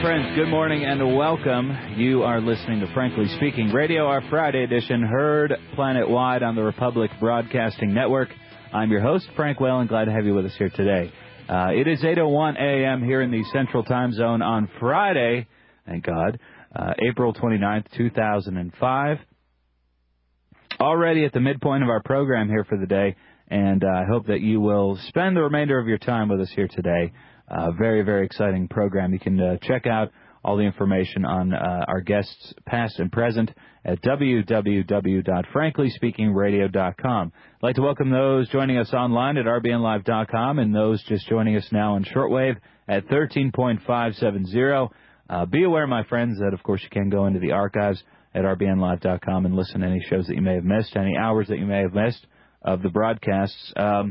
friends, good morning and welcome. You are listening to Frankly Speaking Radio, our Friday edition, heard planet-wide on the Republic Broadcasting Network. I'm your host, Frank Whalen. Glad to have you with us here today. It is 8:01 a.m. here in the Central Time Zone on Friday, thank God, April 29th, 2005. Already at the midpoint of our program here for the day, and I hope that you will spend the remainder of your time with us here today. Very, very exciting program. You can check out all the information on our guests, past and present, at www.franklyspeakingradio.com. I'd like to welcome those joining us online at rbnlive.com and those just joining us now on shortwave at 13.570. Be aware, my friends, that, of course, you can go into the archives at rbnlive.com and listen to any shows that you may have missed, any hours that you may have missed of the broadcasts,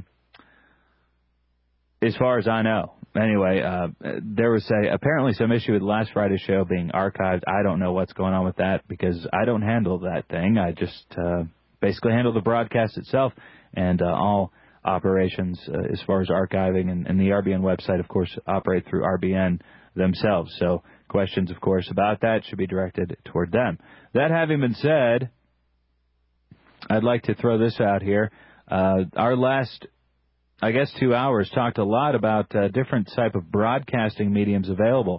as far as I know. Anyway, there was apparently some issue with last Friday's show being archived. I don't know what's going on with that because I don't handle that thing. I just basically handle the broadcast itself and all operations as far as archiving. And the RBN website, of course, operate through RBN themselves. So questions, of course, about that should be directed toward them. That having been said, I'd like to throw this out here. Our last 2 hours talked a lot about different type of broadcasting mediums available.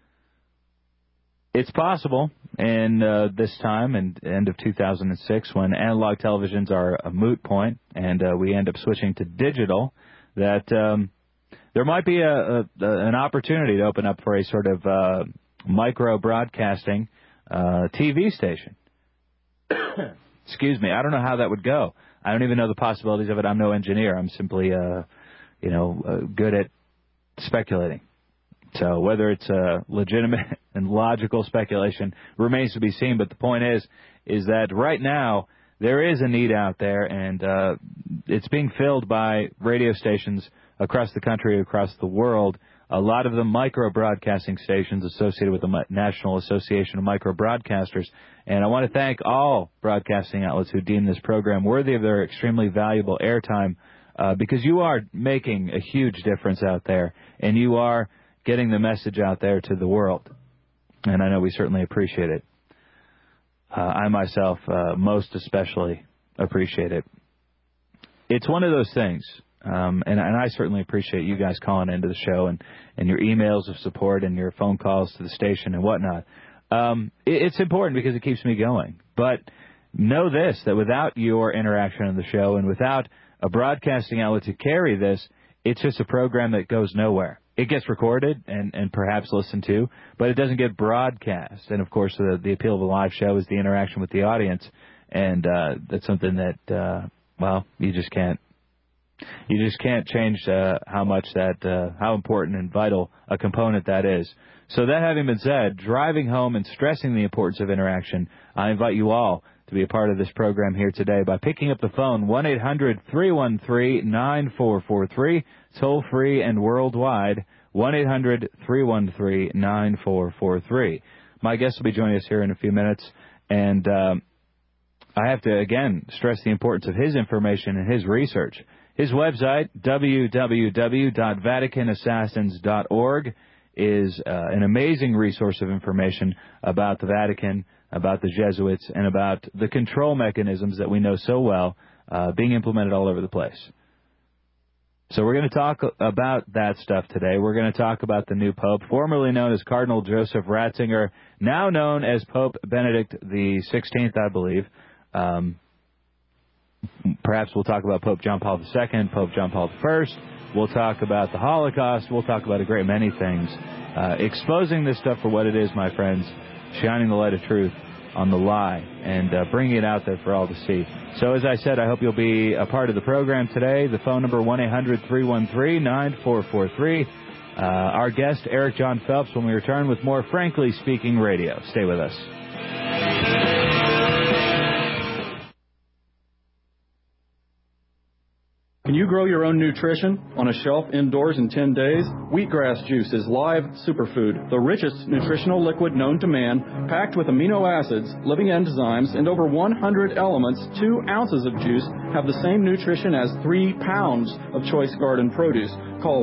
It's possible in this time and end of 2006 when analog televisions are a moot point and we end up switching to digital that there might be an opportunity to open up for a sort of micro broadcasting TV station. Excuse me. I don't know how that would go. I don't even know the possibilities of it. I'm no engineer. I'm simply, good at speculating. So whether it's a legitimate and logical speculation remains to be seen. But the point is that right now there is a need out there, and it's being filled by radio stations across the country, across the world. A lot of them micro-broadcasting stations associated with the National Association of Micro-Broadcasters. And I want to thank all broadcasting outlets who deem this program worthy of their extremely valuable airtime because you are making a huge difference out there, and you are getting the message out there to the world. And I know we certainly appreciate it. I myself most especially appreciate it. It's one of those things. And I certainly appreciate you guys calling into the show and your emails of support and your phone calls to the station and whatnot. It's important because it keeps me going. But know this, that without your interaction on the show and without a broadcasting outlet to carry this, it's just a program that goes nowhere. It gets recorded and perhaps listened to, but it doesn't get broadcast. And, of course, the appeal of a live show is the interaction with the audience. And that's something that, you just can't. You just can't change how important and vital a component that is. So that having been said, driving home and stressing the importance of interaction, I invite you all to be a part of this program here today by picking up the phone, 1-800-313-9443, toll-free and worldwide, 1-800-313-9443. My guest will be joining us here in a few minutes, and I have to, again, stress the importance of his information and his research. His website, www.vaticanassassins.org, is an amazing resource of information about the Vatican, about the Jesuits, and about the control mechanisms that we know so well being implemented all over the place. So we're going to talk about that stuff today. We're going to talk about the new Pope, formerly known as Cardinal Joseph Ratzinger, now known as Pope Benedict the 16th, I believe. Perhaps we'll talk about Pope John Paul II, Pope John Paul I. We'll talk about the Holocaust. We'll talk about a great many things. Exposing this stuff for what it is, my friends, shining the light of truth on the lie and bringing it out there for all to see. So as I said, I hope you'll be a part of the program today. The phone number, 1-800-313-9443. Our guest, Eric John Phelps, when we return with more Frankly Speaking Radio. Stay with us. Can you grow your own nutrition on a shelf indoors in 10 days? Wheatgrass juice is live superfood, the richest nutritional liquid known to man, packed with amino acids, living enzymes, and over 100 elements. 2 ounces of juice have the same nutrition as 3 pounds of choice garden produce. Call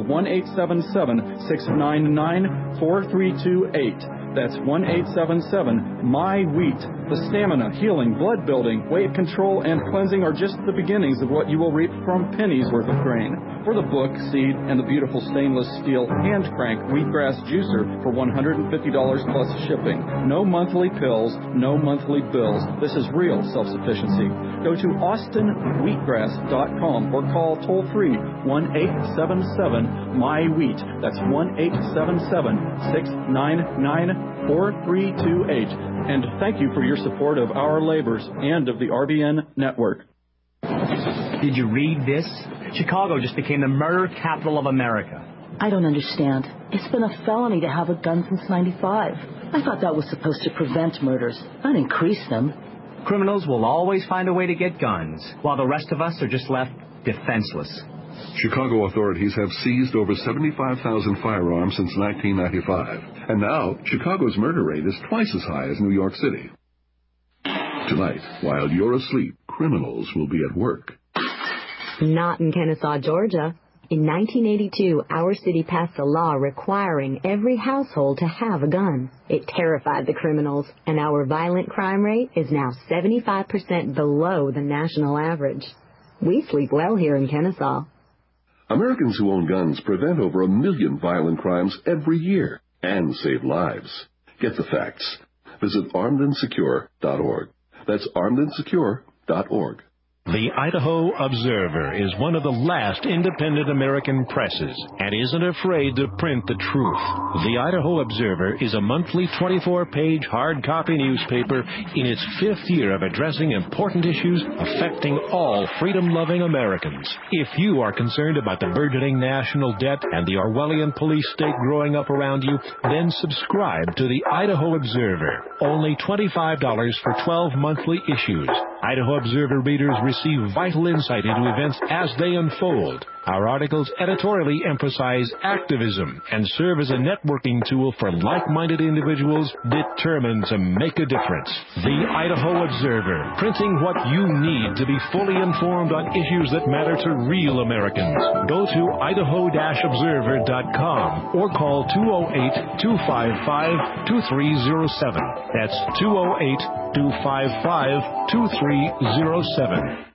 1-877-699-4328. That's 1-877-MY-WHEAT. The stamina, healing, blood building, weight control, and cleansing are just the beginnings of what you will reap from pennies worth of grain. For the book, seed, and the beautiful stainless steel hand crank wheatgrass juicer for $150 plus shipping. No monthly pills, no monthly bills. This is real self-sufficiency. Go to austinwheatgrass.com or call toll-free 1-877-MY-WHEAT. That's 1-877-699-4328. And thank you for your support of our labors and of the RBN network. Did you read this? Chicago just became the murder capital of America. I don't understand. It's been a felony to have a gun since '95. I thought that was supposed to prevent murders, not increase them. Criminals will always find a way to get guns, while the rest of us are just left defenseless. Chicago authorities have seized over 75,000 firearms since 1995. And now, Chicago's murder rate is twice as high as New York City. Tonight, while you're asleep, criminals will be at work. Not in Kennesaw, Georgia. In 1982, our city passed a law requiring every household to have a gun. It terrified the criminals, and our violent crime rate is now 75% below the national average. We sleep well here in Kennesaw. Americans who own guns prevent over 1 million violent crimes every year and save lives. Get the facts. Visit armedandsecure.org. That's armedandsecure.org. The Idaho Observer is one of the last independent American presses and isn't afraid to print the truth. The Idaho Observer is a monthly 24-page hard copy newspaper in its 5th year of addressing important issues affecting all freedom-loving Americans. If you are concerned about the burgeoning national debt and the Orwellian police state growing up around you, then subscribe to the Idaho Observer. Only $25 for 12 monthly issues. Idaho Observer readers receive vital insight into events as they unfold. Our articles editorially emphasize activism and serve as a networking tool for like-minded individuals determined to make a difference. The Idaho Observer, printing what you need to be fully informed on issues that matter to real Americans. Go to idaho-observer.com or call 208-255-2307. That's 208-255-2307.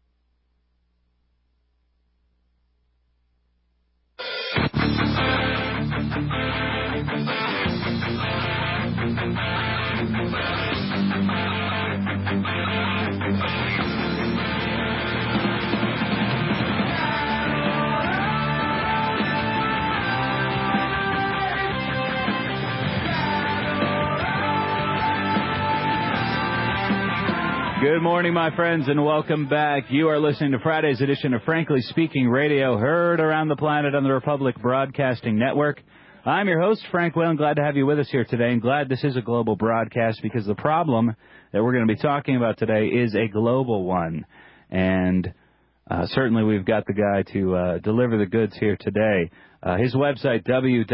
Good morning, my friends, and welcome back. You are listening to Friday's edition of Frankly Speaking Radio, heard around the planet on the Republic Broadcasting Network. I'm your host, Frank Whalen. Glad to have you with us here today, and glad this is a global broadcast because the problem that we're going to be talking about today is a global one. And certainly we've got the guy to deliver the goods here today. His website,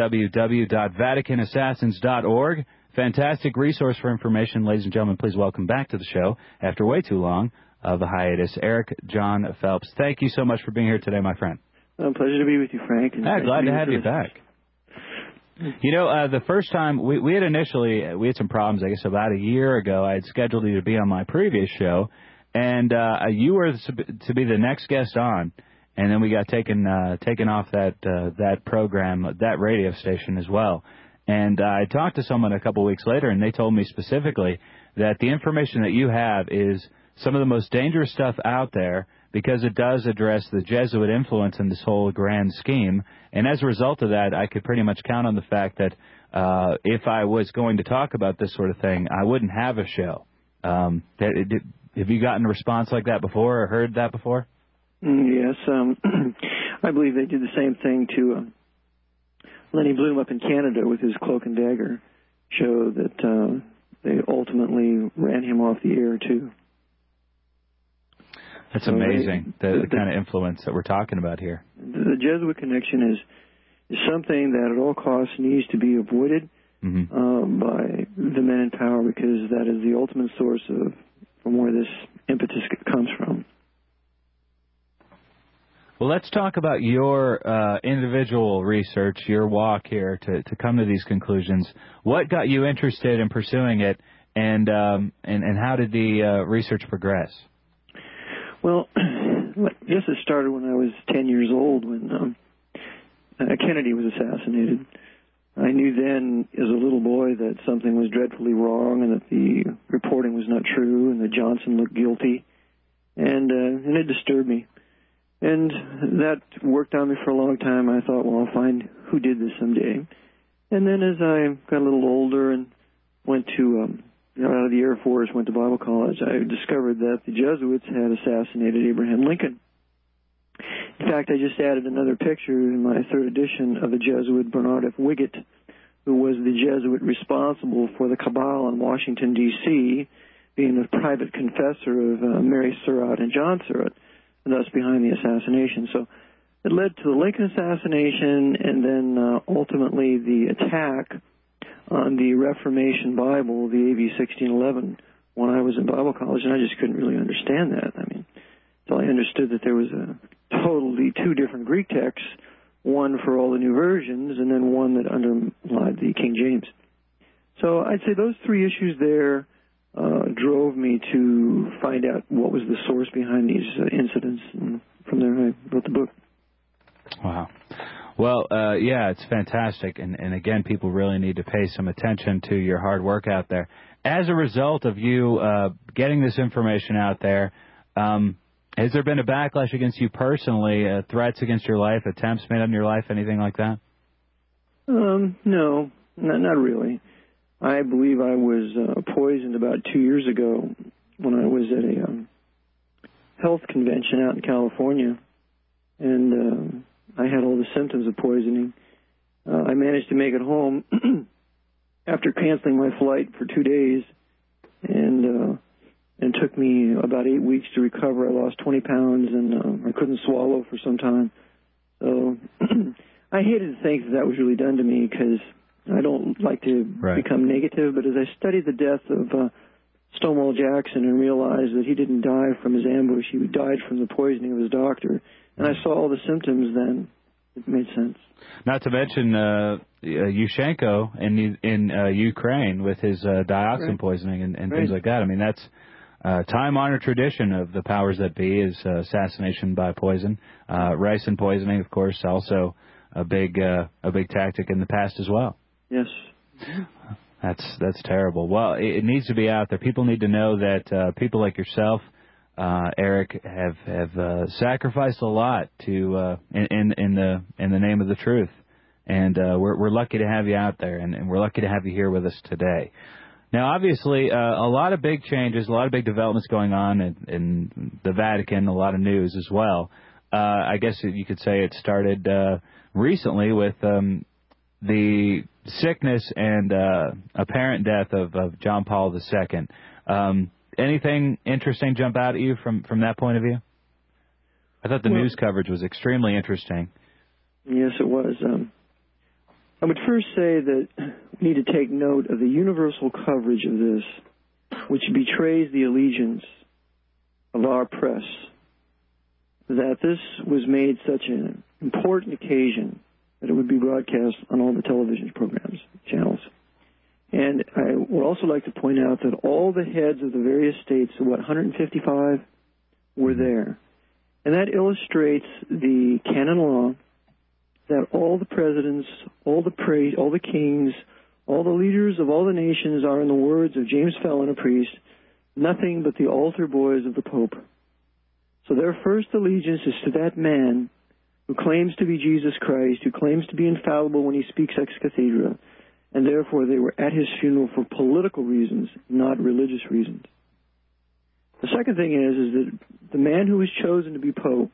www.vaticanassassins.org. Fantastic resource for information. Ladies and gentlemen, please welcome back to the show, after way too long of a hiatus, Eric John Phelps. Thank you so much for being here today, my friend. Pleasure to be with you, Frank. Glad to have you back. You know, the first time, we had some problems, I guess, about a year ago. I had scheduled you to be on my previous show, and you were to be the next guest on, and then we got taken off that program, that radio station as well. And I talked to someone a couple weeks later, and they told me specifically that the information that you have is some of the most dangerous stuff out there because it does address the Jesuit influence in this whole grand scheme. And as a result of that, I could pretty much count on the fact that if I was going to talk about this sort of thing, I wouldn't have a show. Have you gotten a response like that before or heard that before? Yes. I believe they did the same thing to Lenny Bloom up in Canada with his Cloak and Dagger show that they ultimately ran him off the air, too. That's amazing, the kind of influence that we're talking about here. The Jesuit connection is something that at all costs needs to be avoided by the men in power, because that is the ultimate source from where this impetus comes from. Well, let's talk about your individual research, your walk here to come to these conclusions. What got you interested in pursuing it, and how did the research progress? Well, I guess it started when I was 10 years old, when Kennedy was assassinated. I knew then, as a little boy, that something was dreadfully wrong, and that the reporting was not true, and that Johnson looked guilty, and it disturbed me. And that worked on me for a long time. I thought, well, I'll find who did this someday. And then as I got a little older and went to, out of the Air Force, went to Bible college, I discovered that the Jesuits had assassinated Abraham Lincoln. In fact, I just added another picture in my third edition of the Jesuit Bernard F. Wiggett, who was the Jesuit responsible for the cabal in Washington, D.C., being the private confessor of Mary Surratt and John Surratt, and thus behind the assassination. So it led to the Lincoln assassination, and then ultimately the attack on the Reformation Bible, the AV 1611, when I was in Bible college, and I just couldn't really understand that. I mean, until I understood that there was totally two different Greek texts, one for all the new versions, and then one that underlied the King James. So I'd say those three issues there drove me to find out what was the source behind these incidents, and from there I wrote the book. Wow. Well, yeah, it's fantastic, and again, people really need to pay some attention to your hard work out there. As a result of you getting this information out there, has there been a backlash against you personally, threats against your life, attempts made on your life, anything like that? No, not really. I believe I was poisoned about 2 years ago when I was at a health convention out in California, and I had all the symptoms of poisoning. I managed to make it home after canceling my flight for 2 days, and it took me about 8 weeks to recover. I lost 20 pounds, and I couldn't swallow for some time. So I hated to think that was really done to me, because I don't like to become negative, but as I studied the death of Stonewall Jackson and realized that he didn't die from his ambush, he died from the poisoning of his doctor, and I saw all the symptoms then, it made sense. Not to mention Yushchenko in Ukraine with his dioxin poisoning and things like that. I mean, that's time-honored tradition of the powers that be, is assassination by poison. Ricin poisoning, of course, also a big tactic in the past as well. Yes. That's terrible. Well, it needs to be out there. People need to know that people like yourself, Eric, have sacrificed a lot to in the name of the truth, and we're lucky to have you out there, and we're lucky to have you here with us today. Now, obviously, a lot of big changes, a lot of big developments going on in the Vatican, a lot of news as well. I guess you could say it started recently with the sickness and apparent death of John Paul II. Anything interesting jump out at you from that point of view? I thought the news coverage was extremely interesting. Yes, it was. I would first say that we need to take note of the universal coverage of this, which betrays the allegiance of our press, that this was made such an important occasion that it would be broadcast on all the television programs, channels. And I would also like to point out that all the heads of the various states, 155, were there. And that illustrates the canon law that all the presidents, all the priests, all the kings, all the leaders of all the nations are, in the words of James Fallon, a priest, nothing but the altar boys of the Pope. So their first allegiance is to that man who claims to be Jesus Christ, who claims to be infallible when he speaks ex cathedra, and therefore they were at his funeral for political reasons, not religious reasons. The second thing is that the man who was chosen to be Pope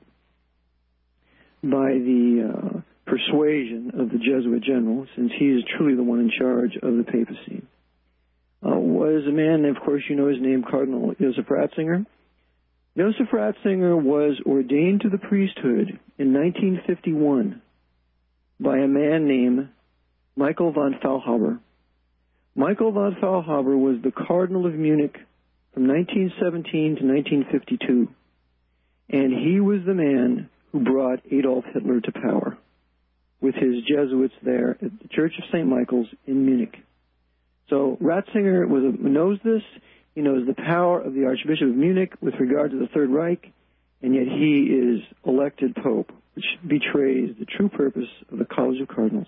by the persuasion of the Jesuit general, since he is truly the one in charge of the papacy, was a man, of course you know his name, Cardinal Joseph Ratzinger. Joseph Ratzinger was ordained to the priesthood in 1951 by a man named Michael von Faulhaber. Michael von Faulhaber was the Cardinal of Munich from 1917 to 1952, and he was the man who brought Adolf Hitler to power with his Jesuits there at the Church of St. Michael's in Munich. So Ratzinger knows this. He knows the power of the Archbishop of Munich with regard to the Third Reich, and yet he is elected Pope, which betrays the true purpose of the College of Cardinals.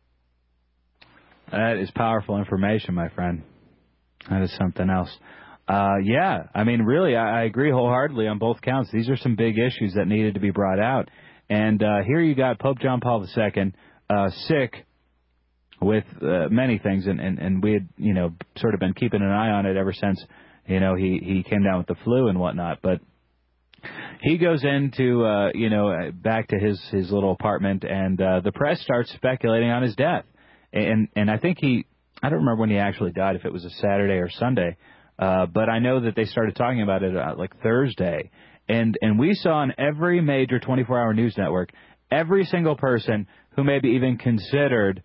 That is powerful information, my friend. That is something else. Yeah, I mean, really, I agree wholeheartedly on both counts. These are some big issues that needed to be brought out. And here you got Pope John Paul II sick with many things, and we had, sort of been keeping an eye on it ever since, he came down with the flu and whatnot. But he goes into, back to his little apartment, and the press starts speculating on his death. And I think I don't remember when he actually died, if it was a Saturday or Sunday, but I know that they started talking about it like Thursday. And we saw on every major 24-hour news network, every single person who maybe even considered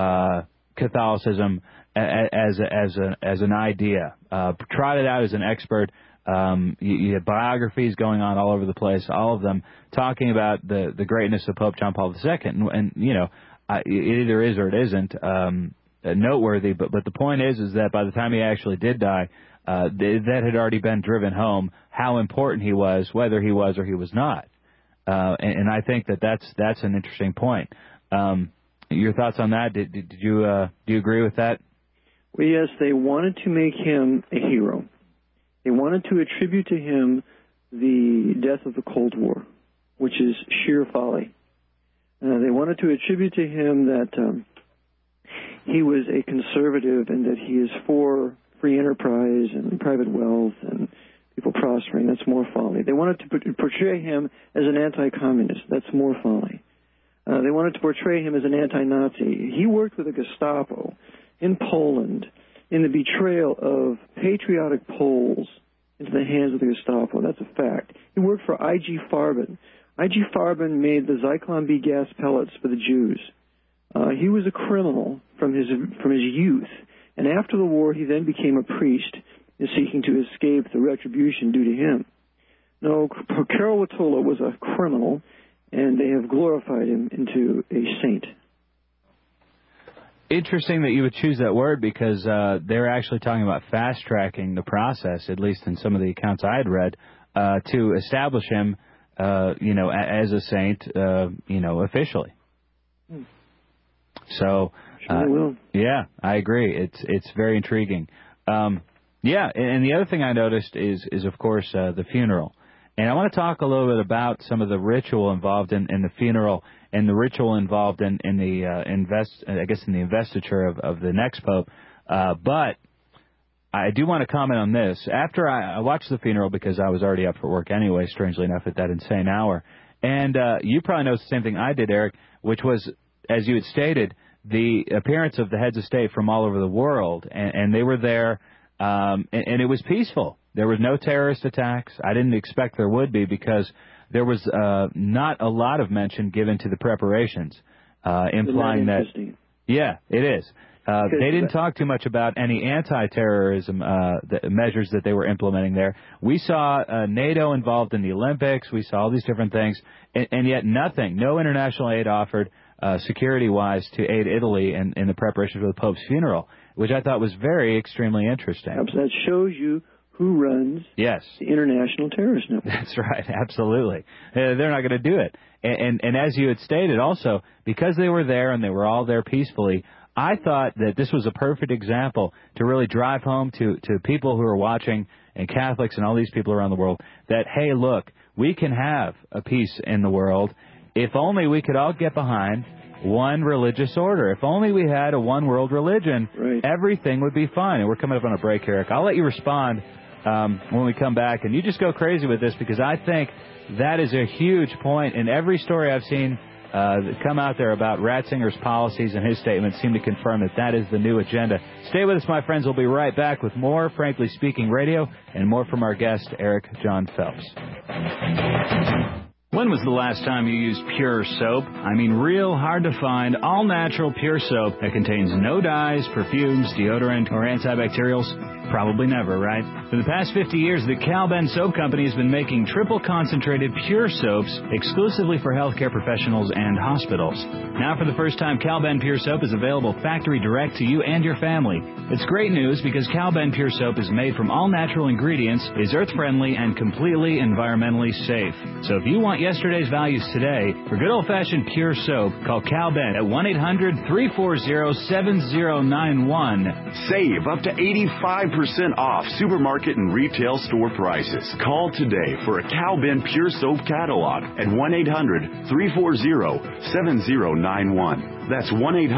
Catholicism as an idea, trotted out as an expert. You had biographies going on all over the place, all of them talking about the greatness of Pope John Paul II. And it either is or it isn't noteworthy. But the point is that by the time he actually did die, that had already been driven home how important he was, whether he was or he was not. And I think that's an interesting point. Your thoughts on that? Do you agree with that? Well, yes, they wanted to make him a hero. They wanted to attribute to him the death of the Cold War, which is sheer folly. They wanted to attribute to him that he was a conservative and that he is for free enterprise and private wealth and people prospering. That's more folly. They wanted to portray him as an anti-communist. That's more folly. They wanted to portray him as an anti-Nazi. He worked with the Gestapo in Poland in the betrayal of patriotic Poles into the hands of the Gestapo. That's a fact. He worked for I.G. Farben. I.G. Farben made the Zyklon B gas pellets for the Jews. He was a criminal from his youth, and after the war he then became a priest, seeking to escape the retribution due to him. No, Karol Wojtyla was a criminal, and they have glorified him into a saint. Interesting that you would choose that word, because they're actually talking about fast-tracking the process, at least in some of the accounts I had read, to establish him, as a saint, officially. So, yeah, I agree. It's very intriguing. Yeah, and the other thing I noticed is of course, the funeral. And I want to talk a little bit about some of the ritual involved in the funeral and the ritual involved in the investiture of the next pope. But I do want to comment on this. After I watched the funeral, because I was already up for work anyway, strangely enough, at that insane hour. And you probably noticed the same thing I did, Eric, which was, as you had stated, the appearance of the heads of state from all over the world. And they were there, and it was peaceful. There was no terrorist attacks. I didn't expect there would be, because there was not a lot of mention given to the preparations, implying that. Yeah, it is. They didn't talk too much about any anti-terrorism measures that they were implementing there. We saw NATO involved in the Olympics. We saw all these different things, and yet nothing, no international aid offered security-wise to aid Italy in the preparation for the Pope's funeral, which I thought was extremely interesting. That shows you who runs the International Terrorist Network. That's right, absolutely. They're not going to do it. And as you had stated also, because they were there and they were all there peacefully, I thought that this was a perfect example to really drive home to people who are watching, and Catholics and all these people around the world, that, hey, look, we can have a peace in the world if only we could all get behind one religious order. If only we had a one-world religion, everything would be fine. And we're coming up on a break, Eric. I'll let you respond when we come back, and you just go crazy with this, because I think that is a huge point in every story I've seen that come out there about Ratzinger's policies, and his statements seem to confirm that that is the new agenda. Stay with us, my friends. We'll be right back with more Frankly Speaking Radio and more from our guest, Eric John Phelps. When was the last time you used pure soap? I mean real hard to find, all-natural pure soap that contains no dyes, perfumes, deodorant, or antibacterials? Probably never, right? For the past 50 years, the Cal-Ben Soap Company has been making triple concentrated pure soaps exclusively for healthcare professionals and hospitals. Now, for the first time, Cal-Ben Pure Soap is available factory direct to you and your family. It's great news because Cal-Ben Pure Soap is made from all-natural ingredients, is earth-friendly, and completely environmentally safe. So if you want yesterday's values today, for good old-fashioned pure soap, call Cal-Ben at 1-800-340-7091. Save up to 85% off supermarket and retail store prices. Call today for a Cal-Ben Pure Soap catalog at 1-800-340-7091. That's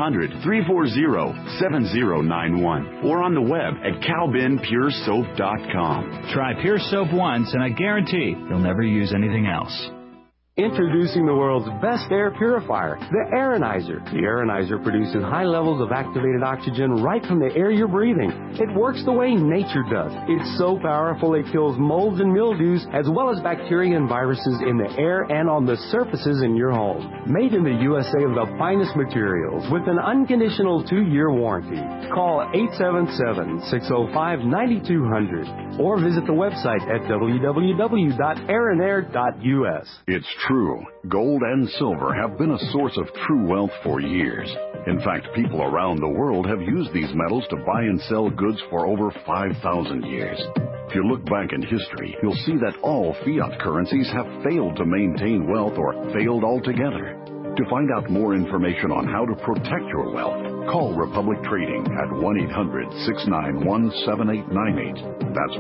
1-800-340-7091. Or on the web at calbenpuresoap.com. Try Pure Soap once, and I guarantee you'll never use anything else. Introducing the world's best air purifier, the Aeronizer. The Aeronizer produces high levels of activated oxygen right from the air you're breathing. It works the way nature does. It's so powerful it kills molds and mildews as well as bacteria and viruses in the air and on the surfaces in your home. Made in the USA of the finest materials with an unconditional 2-year warranty. Call 877-605-9200 or visit the website at www.aeronair.us. It's true. Gold and silver have been a source of true wealth for years. In fact, people around the world have used these metals to buy and sell goods for over 5,000 years. If you look back in history, you'll see that all fiat currencies have failed to maintain wealth or failed altogether. To find out more information on how to protect your wealth, call Republic Trading at 1-800-691-7898. That's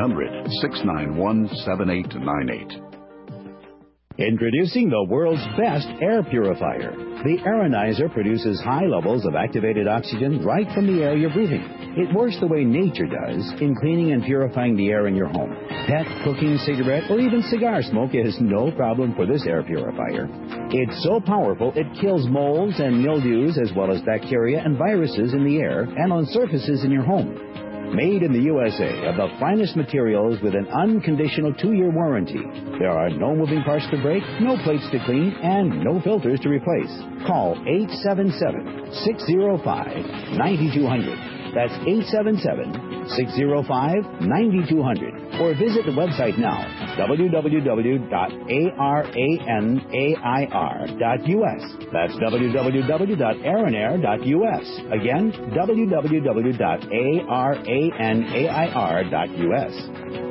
1-800-691-7898. Introducing the world's best air purifier. The Aeronizer produces high levels of activated oxygen right from the air you're breathing. It works the way nature does in cleaning and purifying the air in your home. Pet, cooking, cigarette, or even cigar smoke is no problem for this air purifier. It's so powerful it kills molds and mildews as well as bacteria and viruses in the air and on surfaces in your home. Made in the USA of the finest materials with an unconditional 2-year warranty. There are no moving parts to break, no plates to clean, and no filters to replace. Call 877-605-9200. That's 877-605-9200. Or visit the website now, www.aranair.us. That's www.aranair.us. Again, www.aranair.us.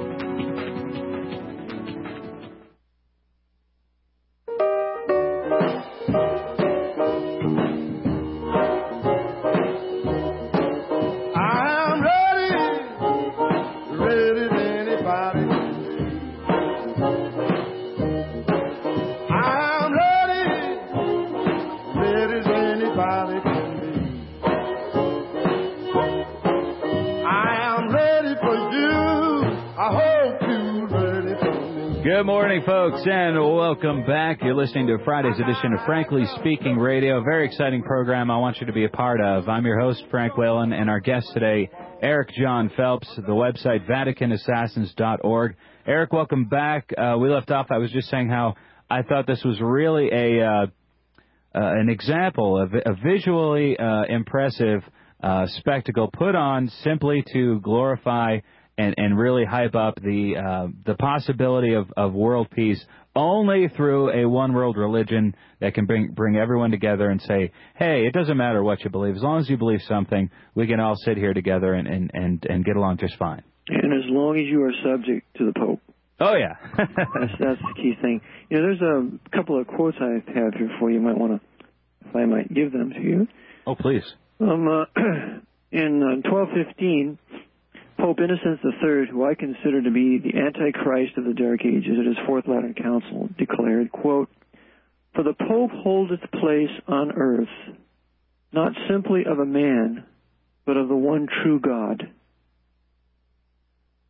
Good morning, folks, and welcome back. You're listening to Friday's edition of Frankly Speaking Radio. Very exciting program I want you to be a part of. I'm your host, Frank Whalen, and our guest today, Eric John Phelps, the website VaticanAssassins.org. Eric, welcome back. We left off, I was just saying how I thought this was really an example of a visually impressive spectacle put on simply to glorify and really hype up the possibility of world peace only through a one-world religion that can bring everyone together and say, hey, it doesn't matter what you believe. As long as you believe something, we can all sit here together and get along just fine. And as long as you are subject to the Pope. Oh, yeah. that's the key thing. You know, there's a couple of quotes I have here for you. You might want to, if I might give them to you. Oh, please. In 1215... Pope Innocent III, who I consider to be the Antichrist of the Dark Ages at his Fourth Lateran Council, declared, quote, "For the Pope holdeth place on earth, not simply of a man, but of the one true God."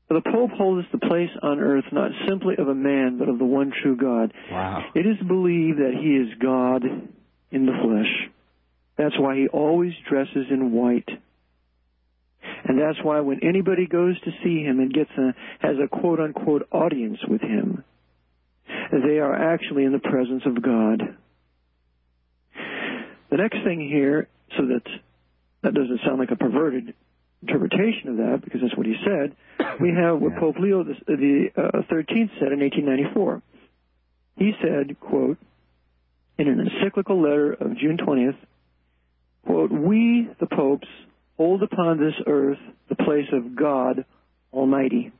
The Pope holds the place on earth not simply of a man, but of the one true God. Wow. It is believed that he is God in the flesh. That's why he always dresses in white. And that's why when anybody goes to see him and has a quote-unquote audience with him, they are actually in the presence of God. The next thing here, so that doesn't sound like a perverted interpretation of that, because that's what he said, we have what Pope Leo the 13th said in 1894. He said, quote, in an encyclical letter of June 20th, quote, we, the popes, hold upon this earth the place of God Almighty.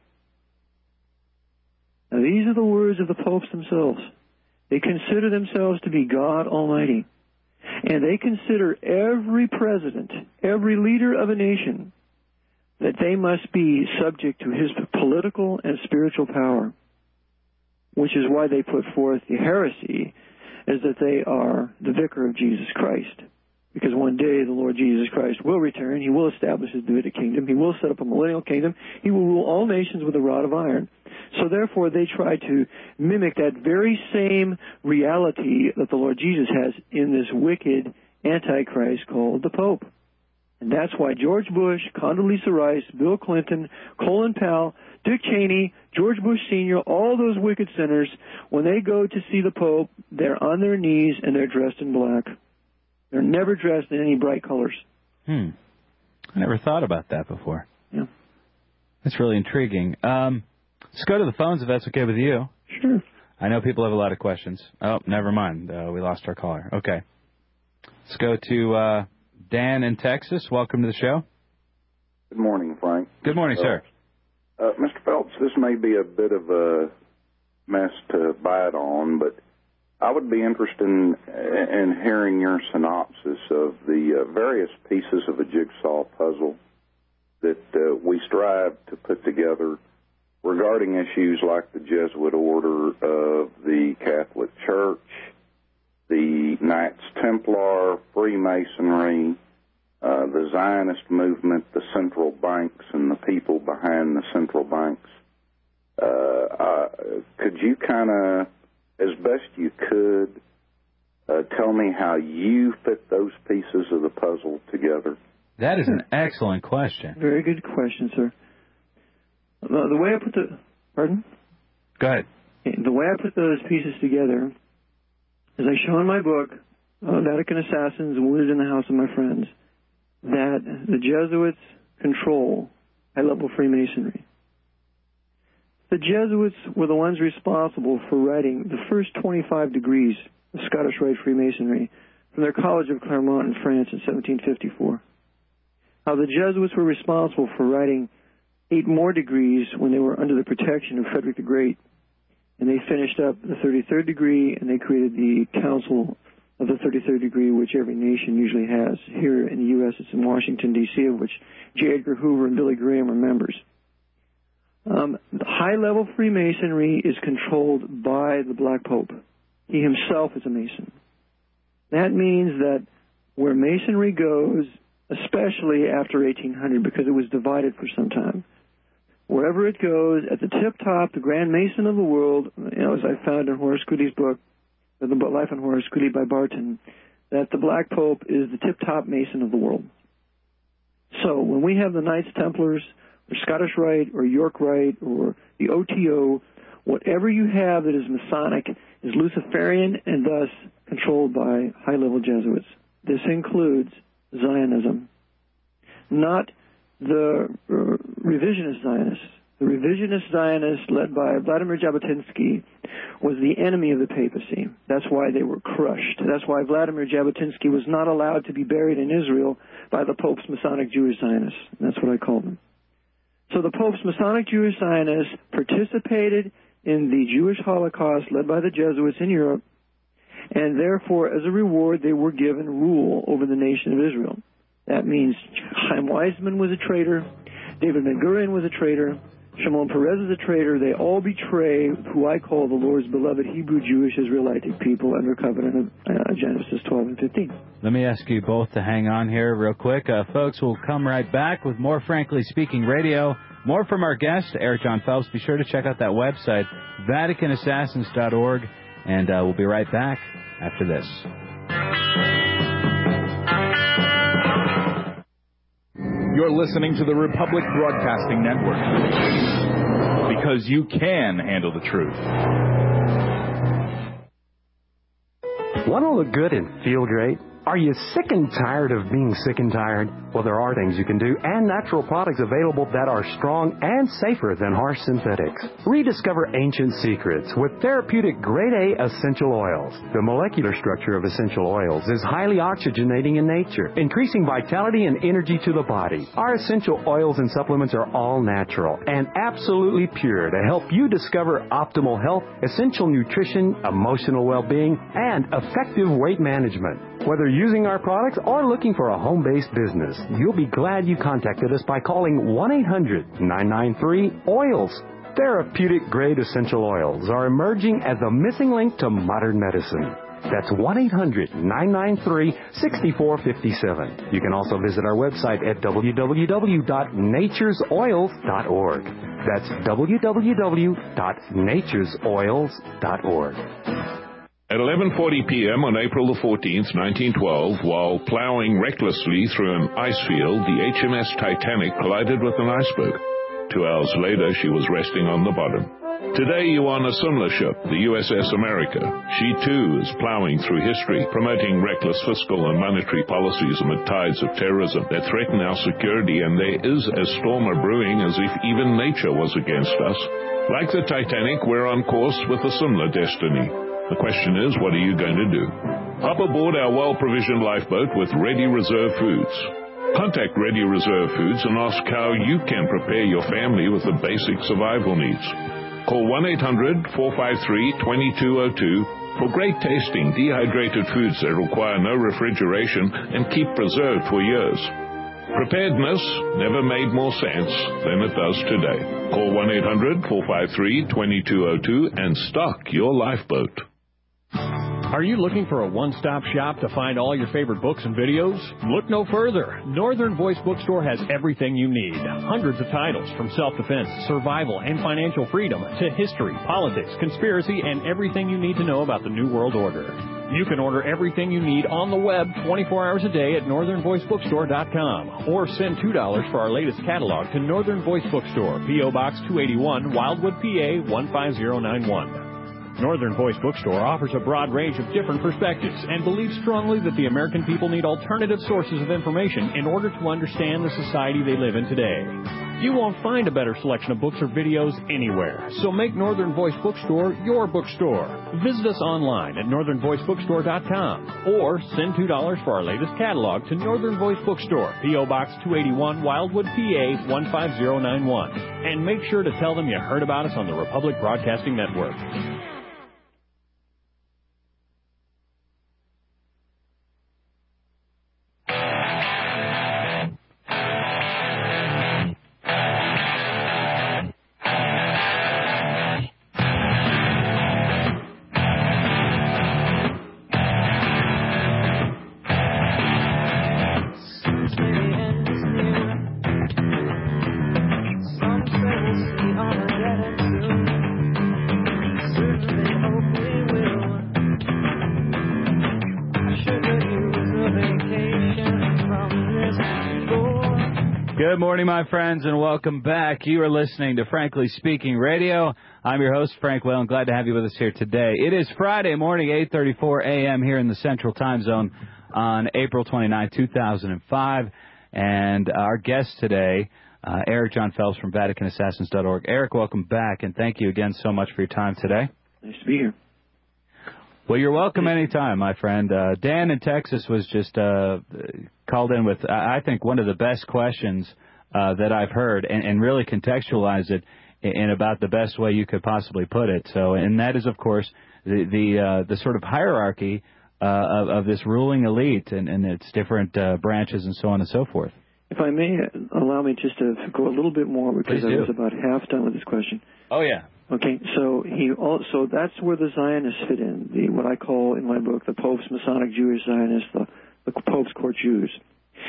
Now, these are the words of the popes themselves. They consider themselves to be God Almighty. And they consider every president, every leader of a nation, that they must be subject to his political and spiritual power, which is why they put forth the heresy, is that they are the vicar of Jesus Christ. Because one day the Lord Jesus Christ will return. He will establish his Davidic kingdom. He will set up a millennial kingdom. He will rule all nations with a rod of iron. So therefore they try to mimic that very same reality that the Lord Jesus has in this wicked Antichrist called the Pope. And that's why George Bush, Condoleezza Rice, Bill Clinton, Colin Powell, Dick Cheney, George Bush Sr., all those wicked sinners, when they go to see the Pope, they're on their knees and they're dressed in black. They're never dressed in any bright colors. I never thought about that before. Yeah. That's really intriguing. Let's go to the phones if that's okay with you. Sure. I know people have a lot of questions. Oh, never mind. We lost our caller. Okay. Let's go to Dan in Texas. Welcome to the show. Good morning, Frank. Good morning, sir. Mr. Phelps, this may be a bit of a mess to bite on, but I would be interested in hearing your synopsis of the various pieces of a jigsaw puzzle that we strive to put together regarding issues like the Jesuit order of the Catholic Church, the Knights Templar, Freemasonry, the Zionist movement, the central banks, and the people behind the central banks. Could you kind of, as best you could, tell me how you fit those pieces of the puzzle together? That is an excellent question. Very good question, sir. The way I put pardon? Go ahead. The way I put those pieces together is I show in my book, Vatican Assassins, Wounded in the House of My Friends, that the Jesuits control high-level Freemasonry. The Jesuits were the ones responsible for writing the first 25 degrees of Scottish Rite Freemasonry from their College of Clermont in France in 1754. How the Jesuits were responsible for writing 8 more degrees when they were under the protection of Frederick the Great. And they finished up the 33rd degree, and they created the Council of the 33rd degree, which every nation usually has. Here in the U.S., it's in Washington, D.C., of which J. Edgar Hoover and Billy Graham are members. High-level Freemasonry is controlled by the Black Pope. He himself is a Mason. That means that where Masonry goes, especially after 1800, because it was divided for some time, wherever it goes, at the tip top, the Grand Mason of the world, as I found in Horace Greeley's book, The Life of Horace Greeley by Barton, that the Black Pope is the tip-top Mason of the world. So when we have the Knights Templars, or Scottish Rite, or York Rite, or the OTO, whatever you have that is Masonic is Luciferian and thus controlled by high-level Jesuits. This includes Zionism, not the revisionist Zionists. The revisionist Zionists, led by Vladimir Jabotinsky, was the enemy of the papacy. That's why they were crushed. That's why Vladimir Jabotinsky was not allowed to be buried in Israel by the Pope's Masonic Jewish Zionists. That's what I call them. So the Pope's Masonic Jewish Zionists participated in the Jewish Holocaust led by the Jesuits in Europe, and therefore, as a reward, they were given rule over the nation of Israel. That means Chaim Weizmann was a traitor, David Ben-Gurion was a traitor, Shimon Peres is a traitor. They all betray who I call the Lord's beloved Hebrew Jewish Israelite people under covenant of Genesis 12 and 15. Let me ask you both to hang on here real quick. Folks, we'll come right back with more Frankly Speaking Radio. More from our guest, Eric John Phelps. Be sure to check out that website, VaticanAssassins.org, and we'll be right back after this. You're listening to the Republic Broadcasting Network, because you can handle the truth. Want to look good and feel great? Are you sick and tired of being sick and tired? Well, there are things you can do and natural products available that are strong and safer than harsh synthetics. Rediscover ancient secrets with therapeutic grade A essential oils. The molecular structure of essential oils is highly oxygenating in nature, increasing vitality and energy to the body. Our essential oils and supplements are all natural and absolutely pure to help you discover optimal health, essential nutrition, emotional well-being, and effective weight management. Whether using our products or looking for a home-based business, you'll be glad you contacted us by calling 1-800-993-OILS. Therapeutic-grade essential oils are emerging as a missing link to modern medicine. That's 1-800-993-6457. You can also visit our website at www.naturesoils.org. That's www.naturesoils.org. At 11:40 p.m. on April the 14th, 1912, while plowing recklessly through an ice field, the HMS Titanic collided with an iceberg. 2 hours later, she was resting on the bottom. Today, you are on a similar ship, the USS America. She, too, is plowing through history, promoting reckless fiscal and monetary policies amid tides of terrorism that threaten our security, and there is a storm brewing as if even nature was against us. Like the Titanic, we're on course with a similar destiny. The question is, what are you going to do? Hop aboard our well-provisioned lifeboat with Ready Reserve Foods. Contact Ready Reserve Foods and ask how you can prepare your family with the basic survival needs. Call 1-800-453-2202 for great tasting, dehydrated foods that require no refrigeration and keep preserved for years. Preparedness never made more sense than it does today. Call 1-800-453-2202 and stock your lifeboat. Are you looking for a one-stop shop to find all your favorite books and videos? Look no further. Northern Voice Bookstore has everything you need. Hundreds of titles from self-defense, survival, and financial freedom to history, politics, conspiracy, and everything you need to know about the New World Order. You can order everything you need on the web 24 hours a day at northernvoicebookstore.com or send $2 for our latest catalog to Northern Voice Bookstore, P.O. Box 281, Wildwood, PA 15091. Northern Voice Bookstore offers a broad range of different perspectives and believes strongly that the American people need alternative sources of information in order to understand the society they live in today. You won't find a better selection of books or videos anywhere, so make Northern Voice Bookstore your bookstore. Visit us online at northernvoicebookstore.com or send $2 for our latest catalog to Northern Voice Bookstore, P.O. Box 281, Wildwood, PA 15091. And make sure to tell them you heard about us on the Republic Broadcasting Network. Good morning, my friends, and welcome back. You are listening to Frankly Speaking Radio. I'm your host, Frank Whalen. Glad to have you with us here today. It is Friday morning, 8:34 a.m. here in the Central Time Zone on April 29, 2005. And our guest today, Eric John Phelps from VaticanAssassins.org. Eric, welcome back, and thank you again so much for your time today. Nice to be here. Well, you're welcome anytime, my friend. Dan in Texas was just called in with, I think, one of the best questions that I've heard, and really contextualized it in about the best way you could possibly put it. So, and that is, of course, the sort of hierarchy of this ruling elite and its different branches and so on and so forth. If I may, allow me just to go a little bit more, because I was about half done with this question. Oh, yeah. Okay, so that's where the Zionists fit in, what I call in my book the Pope's Masonic Jewish Zionists, the Pope's Court Jews.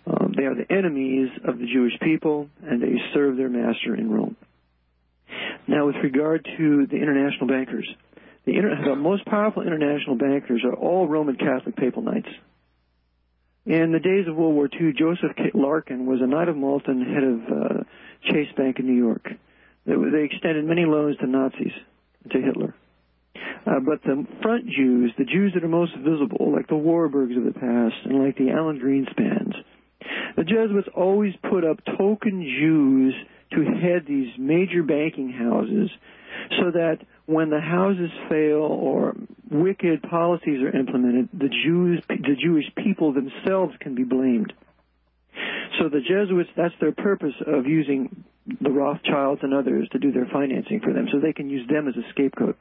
They are the enemies of the Jewish people, and they serve their master in Rome. Now, with regard to the international bankers, the most powerful international bankers are all Roman Catholic papal knights. In the days of World War II, Joseph Larkin was a Knight of Malta and head of Chase Bank in New York. They extended many loans to Nazis, to Hitler. But the front Jews, the Jews that are most visible, like the Warburgs of the past and like the Alan Greenspans, the Jesuits always put up token Jews to head these major banking houses so that when the houses fail or wicked policies are implemented, the Jewish people themselves can be blamed. So the Jesuits, that's their purpose of using the Rothschilds and others to do their financing for them, so they can use them as a scapegoat.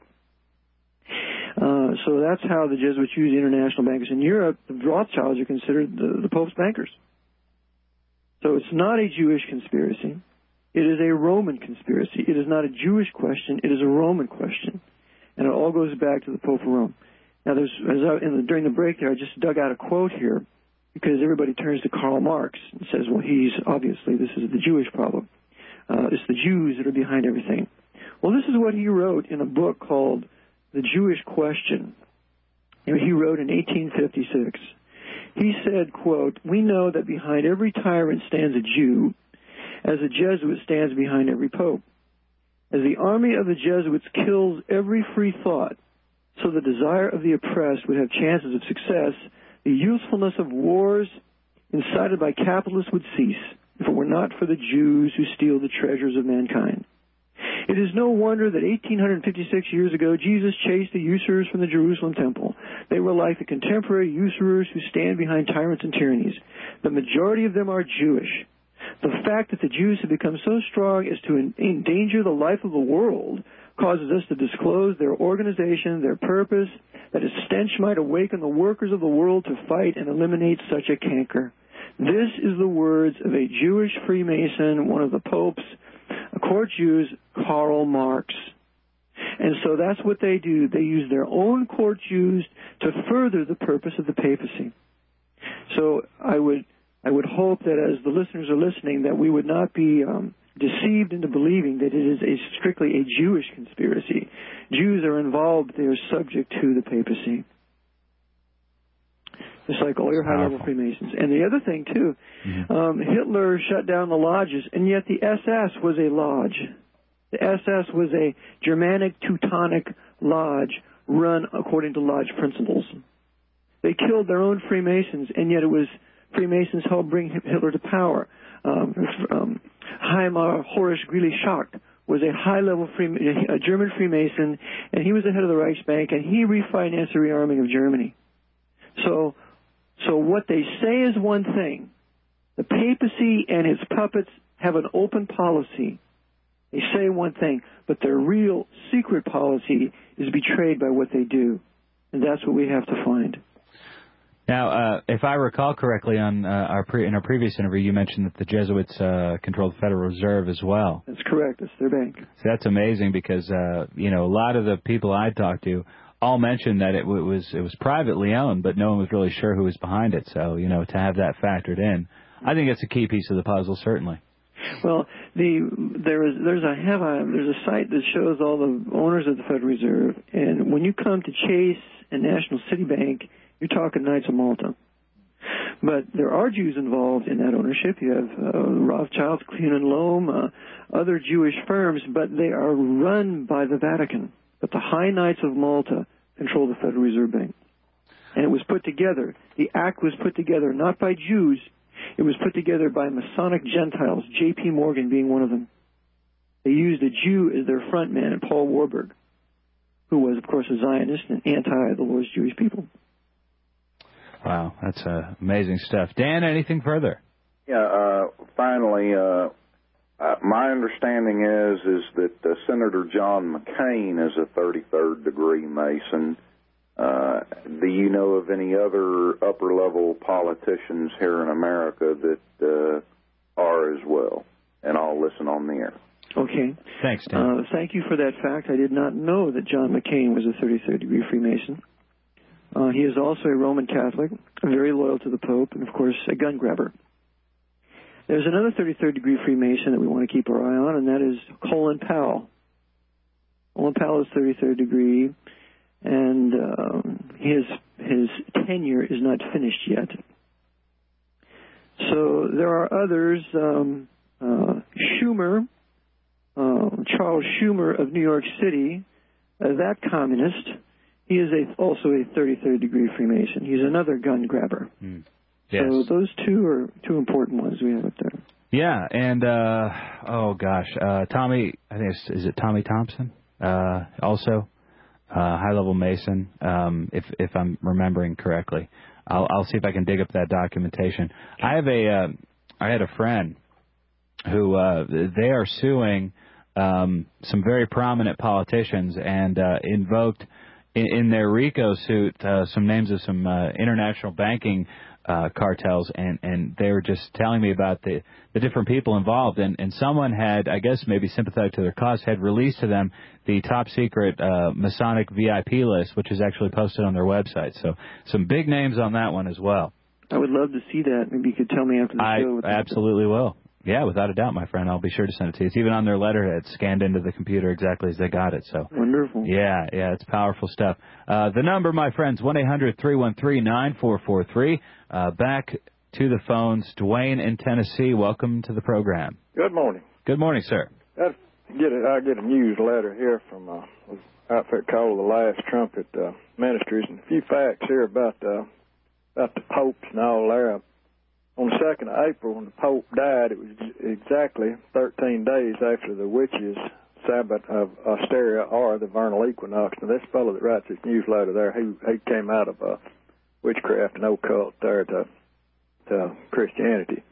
So that's how the Jesuits use international bankers. In Europe, the Rothschilds are considered the Pope's bankers. So it's not a Jewish conspiracy. It is a Roman conspiracy. It is not a Jewish question. It is a Roman question. And it all goes back to the Pope of Rome. Now, during the break there, I just dug out a quote here because everybody turns to Karl Marx and says, well, this is the Jewish problem. It's the Jews that are behind everything. Well, this is what he wrote in a book called The Jewish Question. He wrote in 1856. He said, quote, "We know that behind every tyrant stands a Jew, as a Jesuit stands behind every pope. As the army of the Jesuits kills every free thought, so the desire of the oppressed would have chances of success, the usefulness of wars incited by capitalists would cease, if it were not for the Jews who steal the treasures of mankind. It is no wonder that 1,856 years ago, Jesus chased the usurers from the Jerusalem temple. They were like the contemporary usurers who stand behind tyrants and tyrannies. The majority of them are Jewish. The fact that the Jews have become so strong as to endanger the life of the world causes us to disclose their organization, their purpose, that a stench might awaken the workers of the world to fight and eliminate such a canker. This is the words of a Jewish Freemason, one of the popes, a court Jews, Karl Marx. And so that's what they do. They use their own court Jews to further the purpose of the papacy. So I would hope that as the listeners are listening, that we would not be deceived into believing that it is strictly a Jewish conspiracy. Jews are involved. They are subject to the papacy. Just like all your high-level Freemasons. And the other thing, too, Hitler shut down the lodges, and yet the SS was a lodge. The SS was a Germanic Teutonic lodge run according to lodge principles. They killed their own Freemasons, and yet it was Freemasons helped bring Hitler to power. Heimar Horus Greeley Schacht was a high-level a German Freemason, and he was the head of the Reichsbank, and he refinanced the rearming of Germany. So what they say is one thing. The papacy and its puppets have an open policy. They say one thing, but their real secret policy is betrayed by what they do. And that's what we have to find. Now, if I recall correctly, in our previous interview, you mentioned that the Jesuits controlled the Federal Reserve as well. That's correct. That's their bank. So that's amazing because, a lot of the people I talked to all mentioned that it was privately owned, but no one was really sure who was behind it. So, to have that factored in, I think it's a key piece of the puzzle, certainly. Well, there's a site that shows all the owners of the Federal Reserve, and when you come to Chase and National City Bank, you're talking Knights of Malta. But there are Jews involved in that ownership. You have Rothschilds, Kuhn & Lohm, other Jewish firms, but they are run by the Vatican. But the High Knights of Malta control the Federal Reserve Bank. And it was put together, the act was put together not by Jews, it was put together by Masonic Gentiles, J.P. Morgan being one of them. They used a Jew as their front man, Paul Warburg, who was, of course, a Zionist and anti the Lord's Jewish people. Wow, that's amazing stuff. Dan, anything further? Yeah, finally, my understanding is that Senator John McCain is a 33rd degree Mason. Do you know of any other upper-level politicians here in America that are as well? And I'll listen on the air. Okay. Thanks, Dan. Thank you for that fact. I did not know that John McCain was a 33rd degree Freemason. He is also a Roman Catholic, very loyal to the Pope, and, of course, a gun grabber. There's another 33rd degree Freemason that we want to keep our eye on, and that is Colin Powell. Colin Powell is 33rd degree, and his tenure is not finished yet. So there are others. Schumer, Charles Schumer of New York City, that communist, he is also a 33rd degree Freemason. He's another gun grabber. Yes. So those two are two important ones we have up there. Yeah, and Tommy, I think is it Tommy Thompson? Also, high-level Mason, if I'm remembering correctly. I'll see if I can dig up that documentation. I had a friend who they are suing some very prominent politicians and invoked in their RICO suit some names of some international banking cartels, and they were just telling me about the different people involved, and someone had, I guess maybe sympathetic to their cause, had released to them the top secret Masonic VIP list, which is actually posted on their website. So some big names on that one as well. I would love to see that. Maybe you could tell me after the show. I absolutely will. Yeah, without a doubt, my friend. I'll be sure to send it to you. It's even on their letterhead, scanned into the computer exactly as they got it. So wonderful. Yeah, it's powerful stuff. The number, my friends, 1-800-313-9443. Back to the phones. Dwayne in Tennessee, welcome to the program. Good morning. Good morning, sir. I get a newsletter here from an outfit called the Last Trumpet Ministries, and a few facts here about the popes and all there. On the 2nd of April, when the Pope died, it was exactly 13 days after the witches' Sabbath of Asteria or the vernal equinox. Now, this fellow that writes this newsletter there, he came out of witchcraft and occult there to Christianity.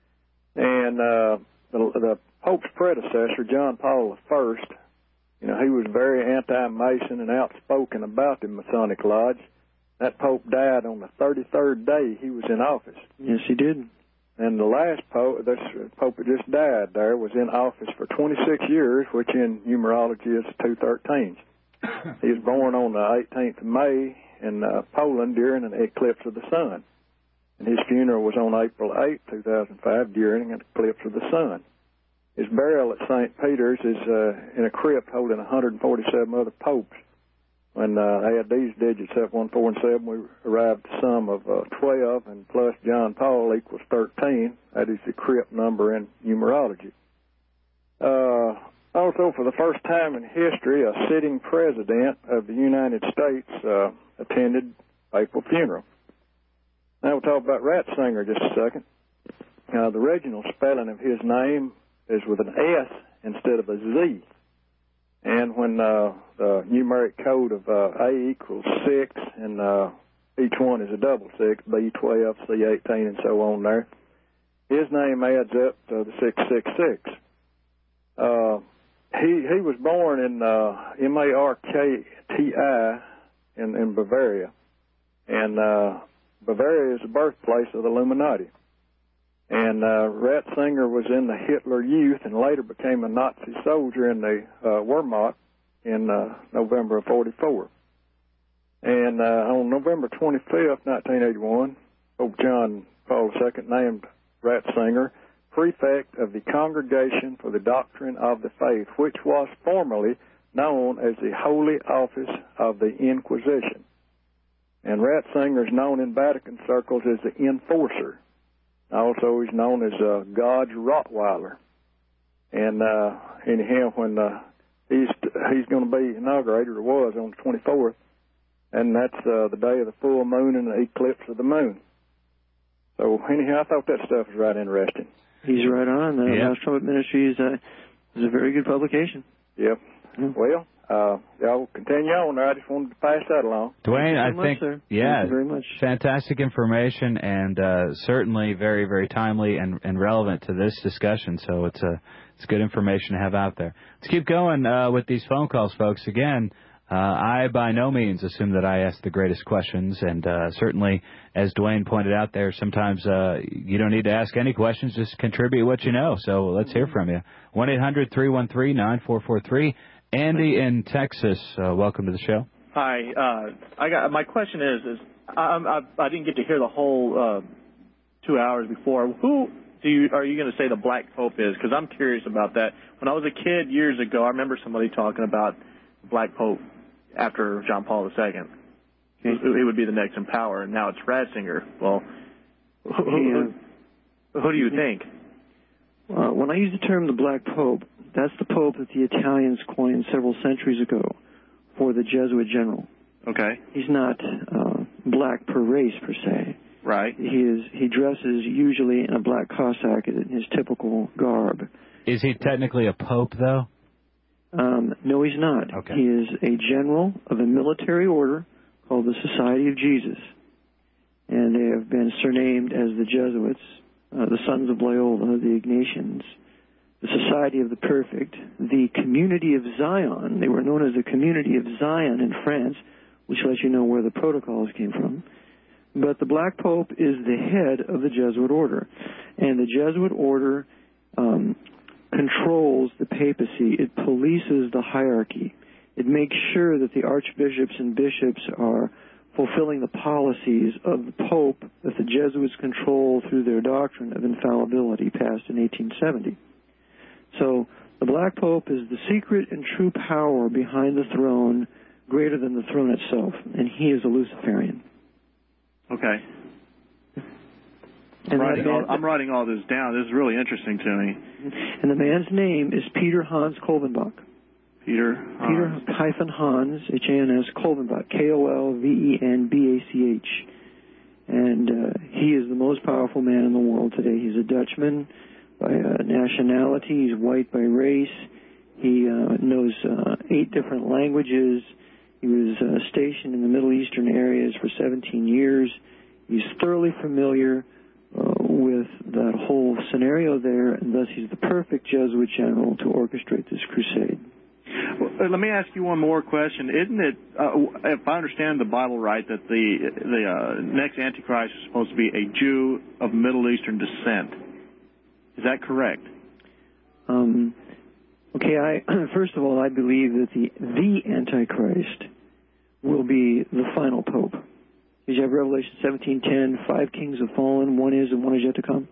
And the Pope's predecessor, John Paul I, he was very anti-Mason and outspoken about the Masonic Lodge. That Pope died on the 33rd day he was in office. Yes, he did. And the last Pope, this Pope that just died there, was in office for 26 years, which in numerology is 2 13s. He was born on the 18th of May in Poland during an eclipse of the sun. And his funeral was on April 8, 2005, during an eclipse of the sun. His burial at St. Peter's is in a crypt holding 147 other popes. When I had these digits up, 1, 4, and 7, we arrived at the sum of 12, and plus John Paul equals 13. That is the crypt number in numerology. Also, for the first time in history, a sitting president of the United States attended April funeral. Now we'll talk about Ratzinger just a second. The original spelling of his name is with an S instead of a Z. And when the numeric code of A equals 6, and each one is a double 6, B12, C18, and so on there, his name adds up to the 666. He was born in Markti in Bavaria, and Bavaria is the birthplace of the Illuminati. And Ratzinger was in the Hitler Youth and later became a Nazi soldier in the Wehrmacht in November of 44. And on November 25th, 1981, Pope John Paul II named Ratzinger prefect of the Congregation for the Doctrine of the Faith, which was formerly known as the Holy Office of the Inquisition. And Ratzinger is known in Vatican circles as the Enforcer. Also, he's known as God's Rottweiler. And anyhow, when he's going to be inaugurated, or was, on the 24th, and that's the day of the full moon and the eclipse of the moon. So anyhow, I thought that stuff was right interesting. He's right on. The Last Trumpet Ministries is a very good publication. Yep. Well, y'all continue on there. I just wanted to pass that along. Dwayne, I think, sir. Thank you very much. Fantastic information, and certainly very, very timely and relevant to this discussion. So it's good information to have out there. Let's keep going with these phone calls, folks. Again, I by no means assume that I ask the greatest questions, and certainly, as Dwayne pointed out there, sometimes you don't need to ask any questions, just contribute what you know. So let's hear from you. 1-800-313-9443. Andy in Texas, welcome to the show. Hi. My question is I didn't get to hear the whole 2 hours before. Who are you going to say the Black Pope is? Because I'm curious about that. When I was a kid years ago, I remember somebody talking about Black Pope after John Paul II. He would be the next in power, and now it's Ratzinger. Well, who do you think? When I use the term the Black Pope, that's the Pope that the Italians coined several centuries ago for the Jesuit general. Okay. He's not black per race, per se. Right. He dresses usually in a black Cossack in his typical garb. Is he technically a pope, though? No, he's not. Okay. He is a general of a military order called the Society of Jesus. And they have been surnamed as the Jesuits, the Sons of Loyola, the Ignatians, the Society of the Perfect, the Community of Zion. They were known as the Community of Zion in France, which lets you know where the protocols came from. But the Black Pope is the head of the Jesuit order. And the Jesuit order controls the papacy. It polices the hierarchy. It makes sure that the archbishops and bishops are fulfilling the policies of the Pope that the Jesuits control through their doctrine of infallibility passed in 1870. So the Black Pope is the secret and true power behind the throne, greater than the throne itself, and he is a Luciferian. Okay. I'm writing all this down. This is really interesting to me. And the man's name is Peter Hans Kolbenbach. Peter Hans, H-A-N-S, Kolbenbach, Kolvenbach. And he is the most powerful man in the world today. He's a Dutchman by nationality. He's white by race. He knows 8 different languages. He was stationed in the Middle Eastern areas for 17 years. He's thoroughly familiar with that whole scenario there, and thus he's the perfect Jesuit general to orchestrate this crusade. Well, let me ask you one more question. Isn't it, if I understand the Bible right, that the next Antichrist is supposed to be a Jew of Middle Eastern descent? Is that correct? Okay, first of all, I believe that the Antichrist will be the final pope. Because you have Revelation 17:10, 5 kings have fallen, one is and one is yet to come.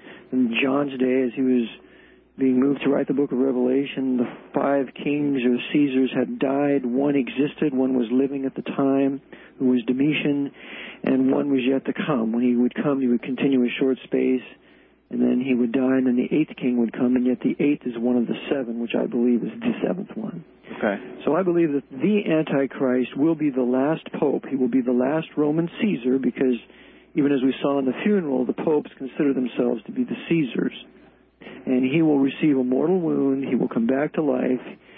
In John's day, as he was being moved to write the book of Revelation, the 5 kings or Caesars had died. One existed, one was living at the time, who was Domitian, and one was yet to come. When he would come, he would continue a short space, and then he would die, and then the 8th king would come, and yet the 8th is one of the 7, which I believe is the 7th one. Okay. So I believe that the Antichrist will be the last pope. He will be the last Roman Caesar, because even as we saw in the funeral, the popes consider themselves to be the Caesars. And he will receive a mortal wound. He will come back to life.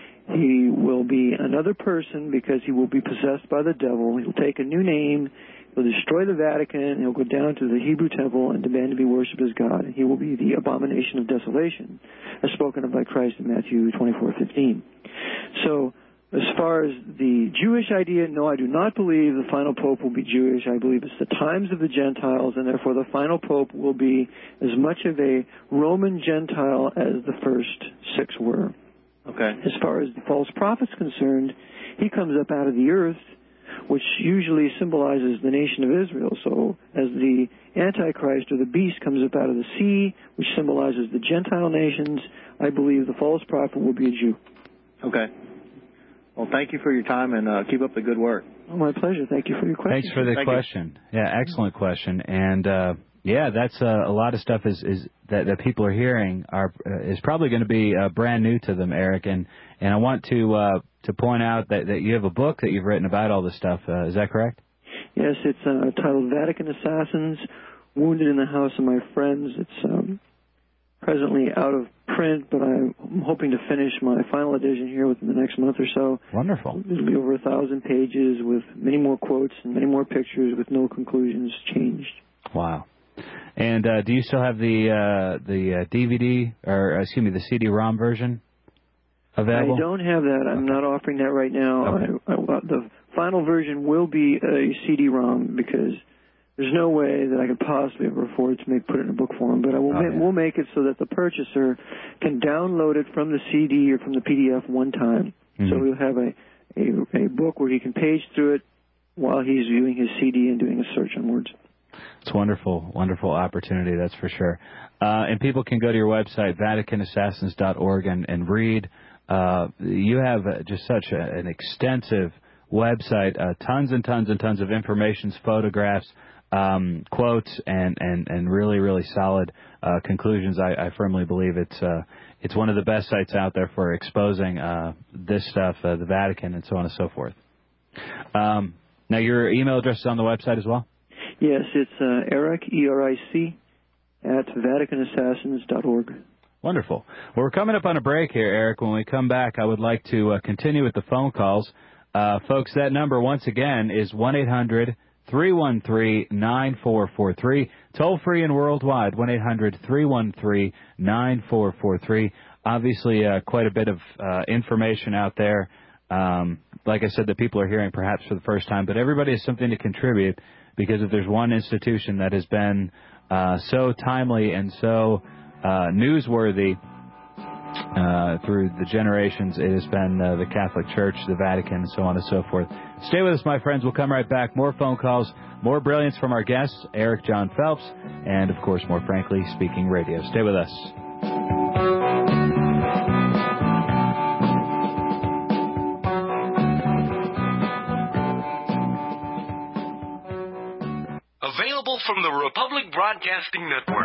He will be another person because he will be possessed by the devil. He'll take a new name. He'll destroy the Vatican. He'll go down to the Hebrew temple and demand to be worshipped as God. And he will be the abomination of desolation, as spoken of by Christ in Matthew 24:15. So, as far as the Jewish idea, no, I do not believe the final pope will be Jewish. I believe it's the times of the Gentiles, and therefore the final pope will be as much of a Roman Gentile as the first 6 were. Okay. As far as the false prophet's concerned, he comes up out of the earth, which usually symbolizes the nation of Israel. So as the Antichrist or the beast comes up out of the sea, which symbolizes the Gentile nations, I believe the false prophet will be a Jew. Okay. Well, thank you for your time, and keep up the good work. Oh, my pleasure. Thank you for your question. Thanks for the question. Yeah, excellent question. And yeah, that's a lot of stuff that people are hearing is probably going to be brand new to them, Eric. And I want to point out that you have a book that you've written about all this stuff. Is that correct? Yes, it's titled Vatican Assassins, Wounded in the House of My Friends. It's presently out of print, but I'm hoping to finish my final edition here within the next month or so. Wonderful. It'll be over 1,000 pages with many more quotes and many more pictures with no conclusions changed. Wow. And do you still have the DVD, or excuse me, the CD-ROM version available? I don't have that. I'm not offering that right now. Okay. The final version will be a CD-ROM because there's no way that I could possibly ever afford to put it in a book form. But we'll make it so that the purchaser can download it from the CD or from the PDF one time. Mm-hmm. So he'll have a book where he can page through it while he's viewing his CD and doing a search on words. It's wonderful, wonderful opportunity, that's for sure. And people can go to your website, VaticanAssassins.org, and read. You have just such an extensive website, tons and tons and tons of information, photographs, quotes, and really, really solid conclusions. I firmly believe it's one of the best sites out there for exposing this stuff, the Vatican, and so on and so forth. Now, your email address is on the website as well? Yes, it's Eric, E-R-I-C, at VaticanAssassins.org. Wonderful. Well, we're coming up on a break here, Eric. When we come back, I would like to continue with the phone calls. Folks, that number, once again, is 1-800-313-9443. Toll-free and worldwide, 1-800-313-9443. Obviously, quite a bit of information out there. Like I said, that people are hearing perhaps for the first time. But everybody has something to contribute, because if there's one institution that has been so timely and so newsworthy through the generations, it has been the Catholic Church, the Vatican, and so on and so forth. Stay with us, my friends. We'll come right back. More phone calls, more brilliance from our guests, Eric John Phelps, and, of course, more Frankly Speaking Radio. Stay with us. Available from the Republic Broadcasting Network.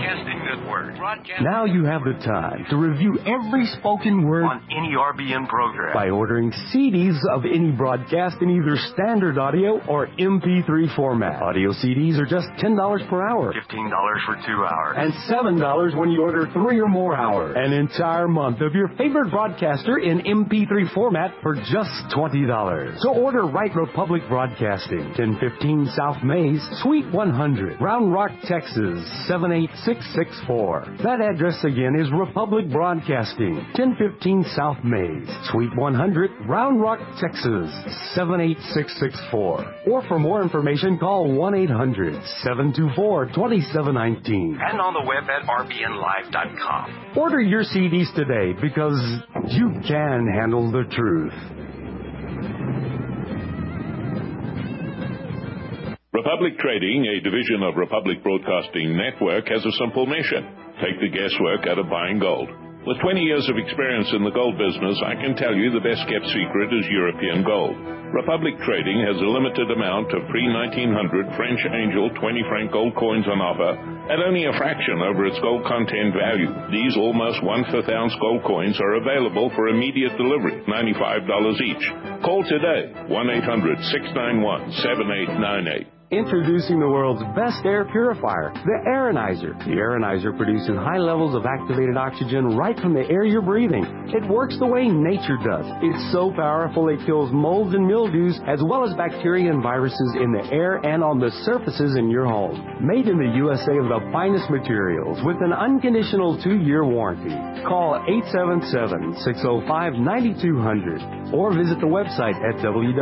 Now you have the time to review every spoken word on any RBN program by ordering CDs of any broadcast in either standard audio or MP3 format. Audio CDs are just $10 per hour. $15 for 2 hours. And $7 when you order 3 or more hours. An entire month of your favorite broadcaster in MP3 format for just $20. So order Right Republic Broadcasting, 1015 South Mays, Suite 100, Round Rock, Texas, 78664. That address again is Republic Broadcasting, 1015 South Mays, Suite 100, Round Rock, Texas, 78664. Or for more information, call 1-800-724-2719. And on the web at rbnlive.com. Order your CDs today, because you can handle the truth. Republic Trading, a division of Republic Broadcasting Network, has a simple mission: take the guesswork out of buying gold. With 20 years of experience in the gold business, I can tell you the best-kept secret is European gold. Republic Trading has a limited amount of pre-1900 French Angel 20-franc gold coins on offer at only a fraction over its gold content value. These almost 1/5 ounce gold coins are available for immediate delivery, $95 each. Call today, 1-800-691-7898. Introducing the world's best air purifier, the Aeronizer. The Aeronizer produces high levels of activated oxygen right from the air you're breathing. It works the way nature does. It's so powerful it kills molds and mildews, as well as bacteria and viruses in the air and on the surfaces in your home. Made in the USA of the finest materials with an unconditional 2-year warranty. Call 877-605-9200 or visit the website at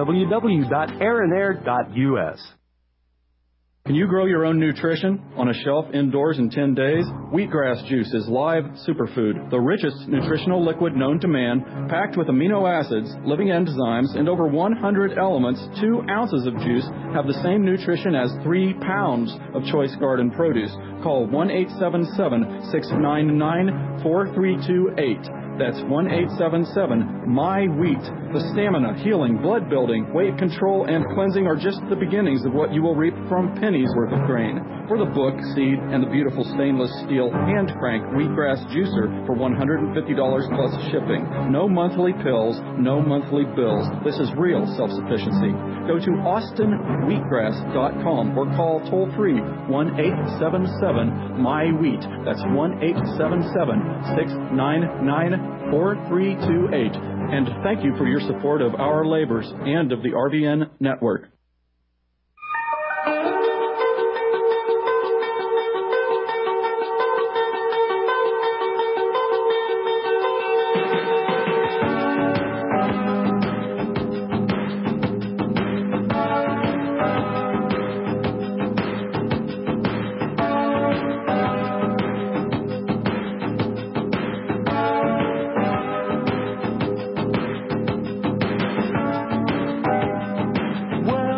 www.aeronair.us. Can you grow your own nutrition on a shelf indoors in 10 days? Wheatgrass juice is live superfood, the richest nutritional liquid known to man, packed with amino acids, living enzymes, and over 100 elements. 2 ounces of juice have the same nutrition as 3 pounds of choice garden produce. Call 1-877-699-4328. That's 1-877-MY-WHEAT. The stamina, healing, blood building, weight control, and cleansing are just the beginnings of what you will reap from pennies worth of grain. For the book, seed, and the beautiful stainless steel hand crank wheatgrass juicer for $150 plus shipping. No monthly pills, no monthly bills. This is real self-sufficiency. Go to austinwheatgrass.com or call toll-free 1-877-MY-WHEAT. That's 1-877-699-4328. And thank you for your support of our labors and of the RBN Network. Well,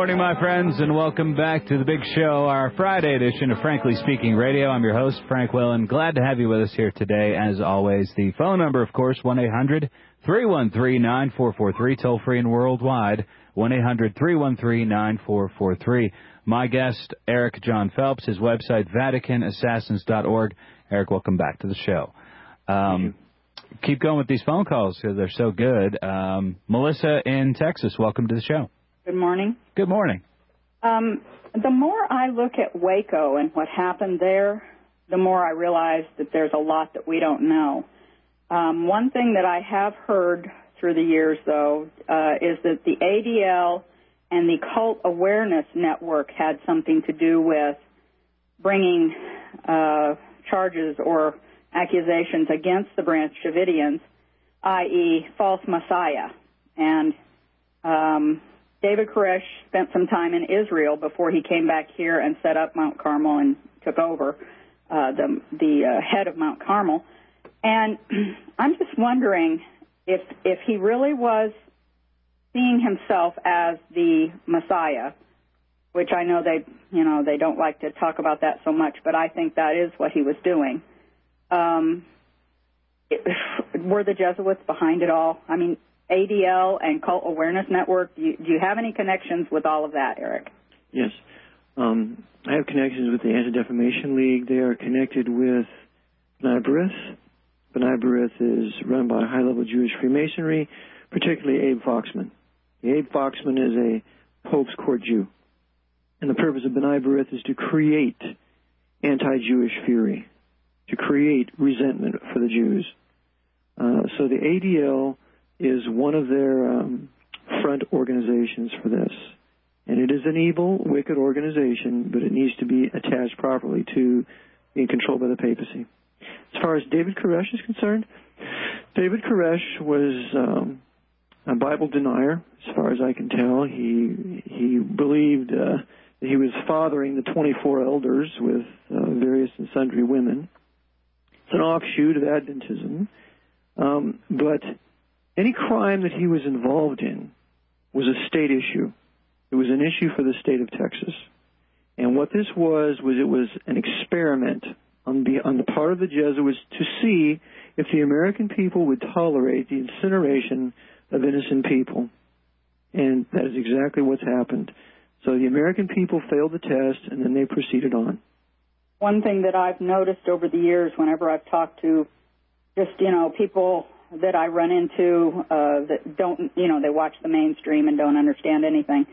morning, my friends, and welcome back to the big show, our Friday edition of Frankly Speaking Radio. I'm your host, Frank Whelan. Glad to have you with us here today, as always. The phone number, of course, 1-800-313-9443, toll-free and worldwide, 1-800-313-9443. My guest, Eric John Phelps, his website, VaticanAssassins.org. Eric, welcome back to the show. Keep going with these phone calls because they're so good. Melissa in Texas, welcome to the show. Good morning. Good morning. The more I look at Waco and what happened there, the more I realize that there's a lot that we don't know. One thing that I have heard through the years, though, is that the ADL and the Cult Awareness Network had something to do with bringing charges or accusations against the Branch Davidians, i.e. false messiah. And David Koresh spent some time in Israel before he came back here and set up Mount Carmel and took over the head of Mount Carmel. And I'm just wondering if he really was seeing himself as the Messiah, which I know they don't like to talk about that so much, but I think that is what he was doing. Were the Jesuits behind it all? I mean, ADL and Cult Awareness Network, do you have any connections with all of that, Eric? Yes. I have connections with the Anti-Defamation League. They are connected with B'nai B'rith. B'nai B'rith is run by high-level Jewish Freemasonry, particularly Abe Foxman. Abe Foxman is a Pope's Court Jew. And the purpose of B'nai B'rith is to create anti-Jewish fury, to create resentment for the Jews. So the ADL is one of their front organizations for this. And it is an evil, wicked organization, but it needs to be attached properly to being controlled by the papacy. As far as David Koresh is concerned, David Koresh was a Bible denier, as far as I can tell. He believed that he was fathering the 24 elders with various and sundry women. It's an offshoot of Adventism. But any crime that he was involved in was a state issue. It was an issue for the state of Texas. And what this was it was an experiment on the part of the Jesuits to see if the American people would tolerate the incineration of innocent people. And that is exactly what's happened. So the American people failed the test, and then they proceeded on. One thing that I've noticed over the years whenever I've talked to just, people that I run into that don't, they watch the mainstream and don't understand anything.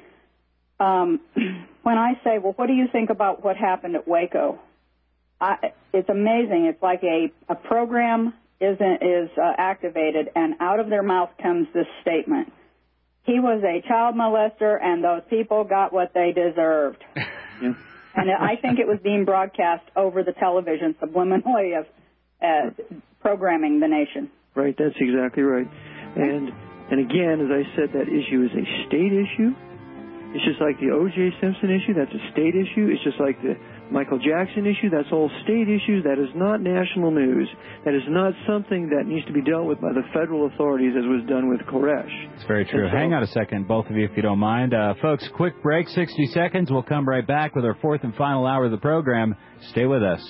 When I say, well, what do you think about what happened at Waco? It's amazing. It's like a program is activated, and out of their mouth comes this statement. He was a child molester, and those people got what they deserved. Yeah. And I think it was being broadcast over the television subliminally of programming the nation. Right, that's exactly right. And again, as I said, that issue is a state issue. It's just like the O.J. Simpson issue, that's a state issue. It's just like the Michael Jackson issue, that's all state issues. That is not national news. That is not something that needs to be dealt with by the federal authorities as was done with Koresh. It's very true. Hang on a second, both of you, if you don't mind. Folks, quick break, 60 seconds. We'll come right back with our fourth and final hour of the program. Stay with us.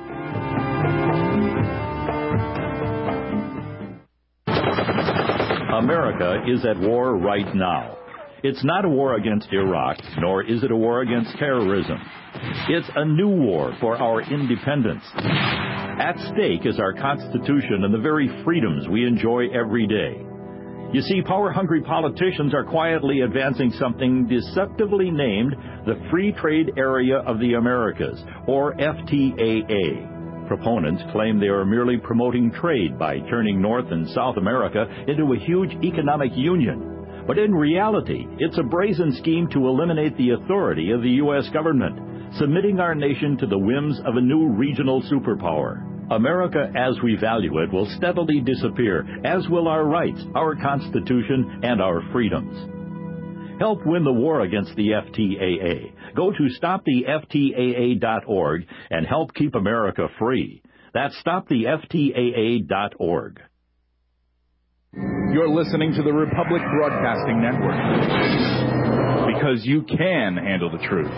America is at war right now. It's not a war against Iraq, nor is it a war against terrorism. It's a new war for our independence. At stake is our Constitution and the very freedoms we enjoy every day. You see, power-hungry politicians are quietly advancing something deceptively named the Free Trade Area of the Americas, or FTAA. Proponents claim they are merely promoting trade by turning North and South America into a huge economic union. But in reality, it's a brazen scheme to eliminate the authority of the U.S. government, submitting our nation to the whims of a new regional superpower. America as we value it will steadily disappear, as will our rights, our Constitution, and our freedoms. Help win the war against the FTAA. Go to stoptheftaa.org and help keep America free. That's stoptheftaa.org. You're listening to the Republic Broadcasting Network. Because you can handle the truth.